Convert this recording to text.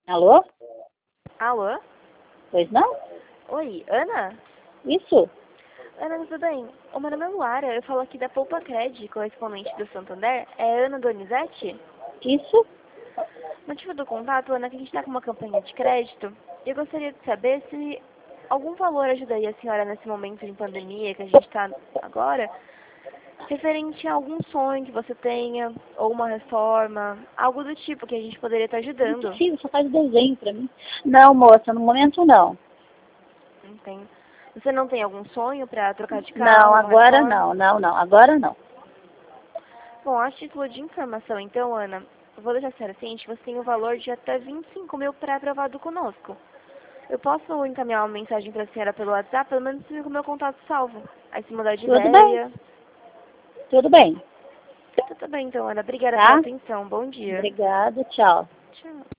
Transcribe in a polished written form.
Alô? Alô? Pois não? Oi, Ana? Isso? Ana, tudo bem? O meu nome é Luara, eu falo aqui da Poupa Cred, correspondente do Santander. É Ana Donizete? Isso? O motivo do contato, Ana, é que a gente está com uma campanha de crédito e eu gostaria de saber se algum valor ajudaria a senhora nesse momento de pandemia que a gente está agora, referente a algum sonho que você tenha, ou uma reforma, algo do tipo que a gente poderia estar ajudando. Impossível, só faz desenho pra mim. Não, moça, no momento não. Entende? Você não tem algum sonho para trocar de Não, carro, uma agora reforma? não, agora não. Bom, a título de informação, então, Ana, eu vou deixar a senhora ciente, você tem o valor de até 25 mil pré-aprovado conosco. Eu posso encaminhar uma mensagem para a senhora pelo WhatsApp, pelo menos fica com o meu contato salvo. Aí se mudar de Tudo bem, ideia. tudo bem. Tudo bem, então, Ana. Obrigada pela Tá? atenção. Bom dia. Obrigada, tchau. Tchau.